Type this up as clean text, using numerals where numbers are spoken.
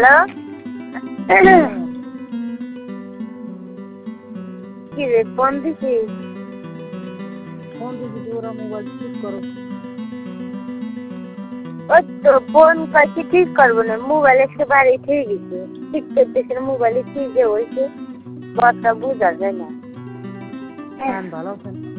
Hello কি রে phone দিছিস? ওরা মোবাইল ঠিক করো। ওই তো ফোন কাছে ঠিক করবো না, মোবাইল একেবারে ঠিক গেছে, ঠিক করতেছে মোবাইলে কি যে হয়েছে কথা বোঝা যায় না। ভালো আছেন?